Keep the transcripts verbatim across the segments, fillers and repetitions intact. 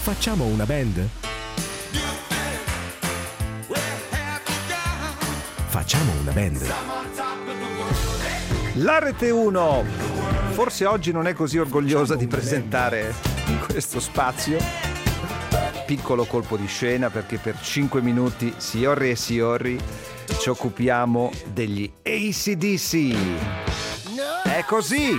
Facciamo una band? Facciamo una band. La Rete uno forse oggi non è così orgogliosa di presentare questo spazio. Piccolo colpo di scena, perché per cinque minuti, signori e signori, ci occupiamo degli A C D C. È così!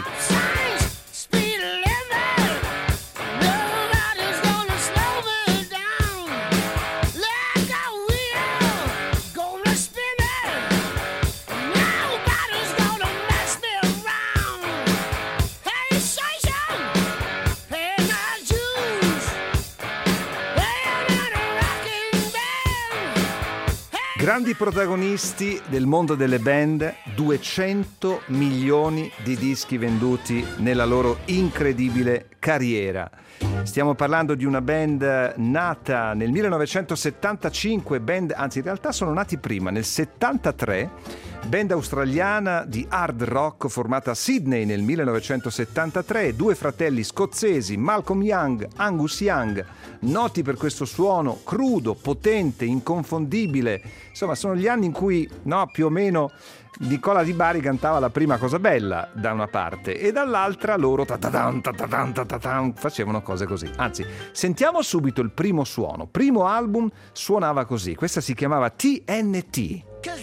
Grandi protagonisti del mondo delle band, duecento milioni di dischi venduti nella loro incredibile carriera. Stiamo parlando di una band nata nel millenovecentosettantacinque, band, anzi in realtà sono nati prima, nel settantatré, band australiana di hard rock formata a Sydney nel millenovecentosettantatré, due fratelli scozzesi, Malcolm Young, Angus Young, noti per questo suono crudo, potente, inconfondibile. Insomma, sono gli anni in cui, no, più o meno Nicola Di Bari cantava La prima cosa bella da una parte e dall'altra loro ta-ta-tan, ta-ta-tan, ta-ta-tan, facevano cose così. Anzi, sentiamo subito il primo suono. Primo album suonava così. Questa si chiamava T N T.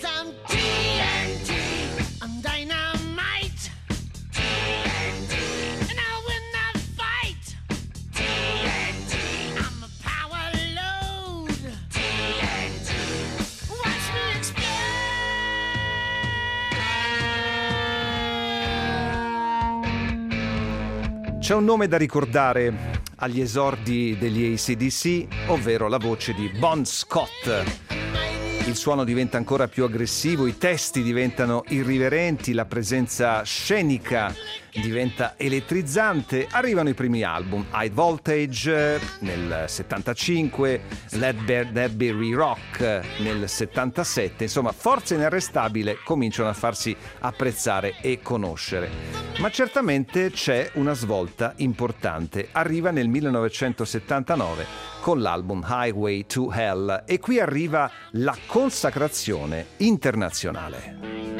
C'è un nome da ricordare agli esordi degli A C D C, ovvero la voce di Bon Scott. Il suono diventa ancora più aggressivo, i testi diventano irriverenti, la presenza scenica diventa elettrizzante. Arrivano i primi album, High Voltage nel settantacinque, Let There Be Rock nel settantasette. Insomma, forza inarrestabile, cominciano a farsi apprezzare e conoscere. Ma certamente c'è una svolta importante. Arriva nel millenovecentosettantanove con l'album Highway to Hell e qui arriva la consacrazione internazionale.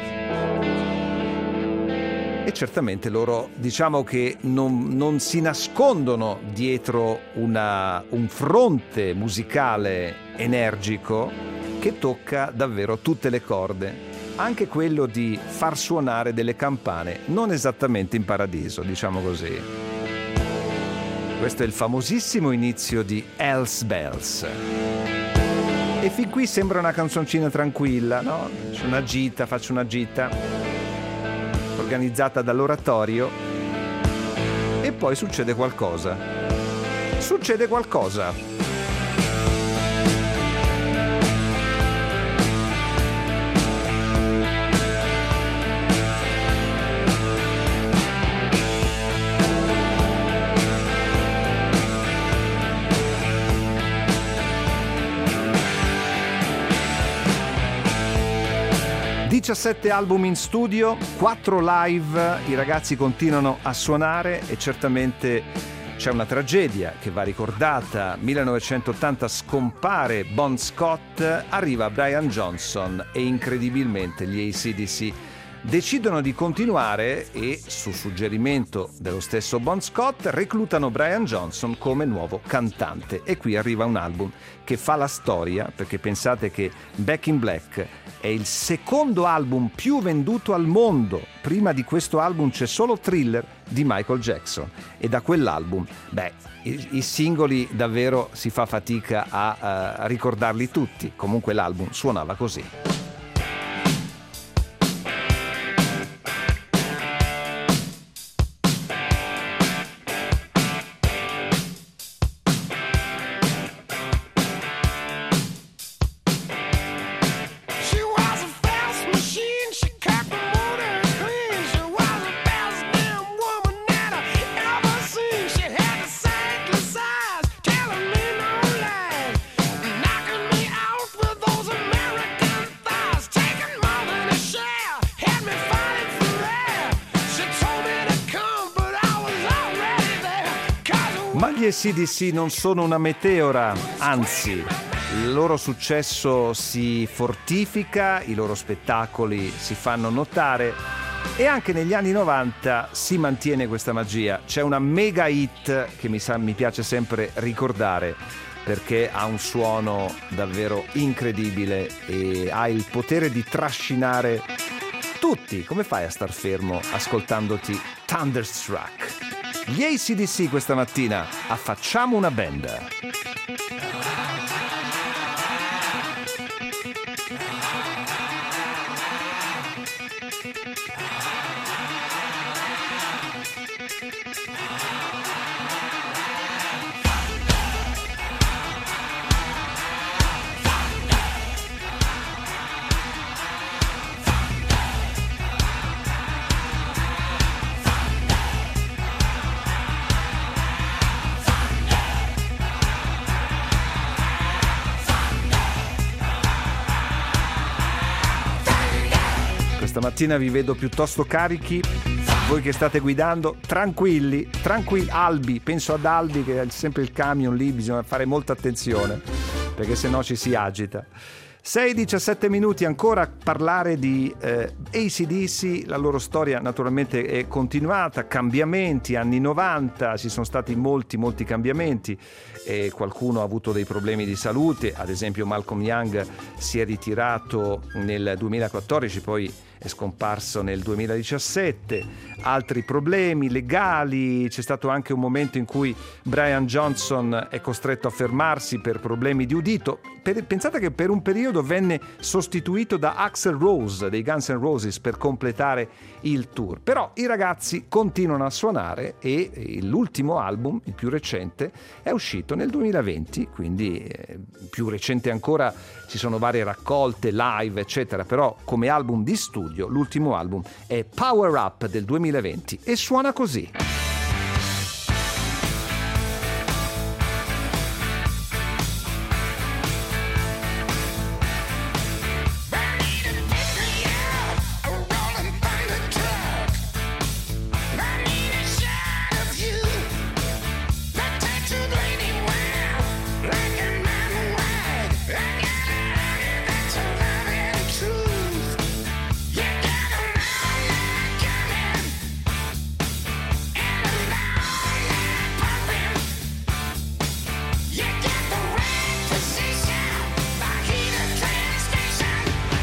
E certamente loro, diciamo che non, non si nascondono dietro una, un fronte musicale energico che tocca davvero tutte le corde, anche quello di far suonare delle campane non esattamente in paradiso, diciamo così. Questo è il famosissimo inizio di Hell's Bells. E fin qui sembra una canzoncina tranquilla, no? Faccio una gita, faccio una gita, organizzata dall'oratorio, e poi succede qualcosa. Succede qualcosa. diciassette album in studio, quattro live, i ragazzi continuano a suonare e certamente c'è una tragedia che va ricordata. millenovecentottanta scompare Bon Scott, arriva Brian Johnson e incredibilmente gli A C D C decidono di continuare e, su suggerimento dello stesso Bon Scott, reclutano Brian Johnson come nuovo cantante. E qui arriva un album che fa la storia, perché pensate che Back in Black è il secondo album più venduto al mondo. Prima di questo album c'è solo Thriller di Michael Jackson, e da quell'album, beh, i, i singoli davvero si fa fatica a, a ricordarli tutti. Comunque l'album suonava così. Knocking me out with those American Gli A C D C non sono una meteora, anzi, il loro successo si fortifica, i loro spettacoli si fanno notare e anche negli anni novanta si mantiene questa magia. C'è una mega hit che mi, sa, mi piace sempre ricordare perché ha un suono davvero incredibile e ha il potere di trascinare tutti. Come fai a star fermo ascoltandoti Thunderstruck? Gli A C D C questa mattina a Facciamo una Band. Stamattina vi vedo piuttosto carichi, voi che state guidando, tranquilli, tranquilli, Albi, penso ad Albi che è sempre il camion lì, bisogna fare molta attenzione perché sennò ci si agita. sei e diciassette minuti ancora a parlare di eh, A C D C, la loro storia naturalmente è continuata, cambiamenti, anni novanta, ci sono stati molti molti cambiamenti e qualcuno ha avuto dei problemi di salute, ad esempio Malcolm Young si è ritirato nel duemilaquattordici, poi è scomparso nel duemiladiciassette, altri problemi legali, c'è stato anche un momento in cui Brian Johnson è costretto a fermarsi per problemi di udito. Per, pensate che per un periodo venne sostituito da Axl Rose dei Guns N' Roses per completare il tour, però i ragazzi continuano a suonare e l'ultimo album, il più recente, è uscito nel duemilaventi, quindi eh, più recente ancora, ci sono varie raccolte live eccetera, però come album di studio l'ultimo album è Power Up del duemilaventi e suona così.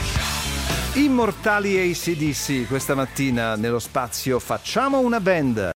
Immortali A C D C questa mattina nello spazio Facciamo una Band.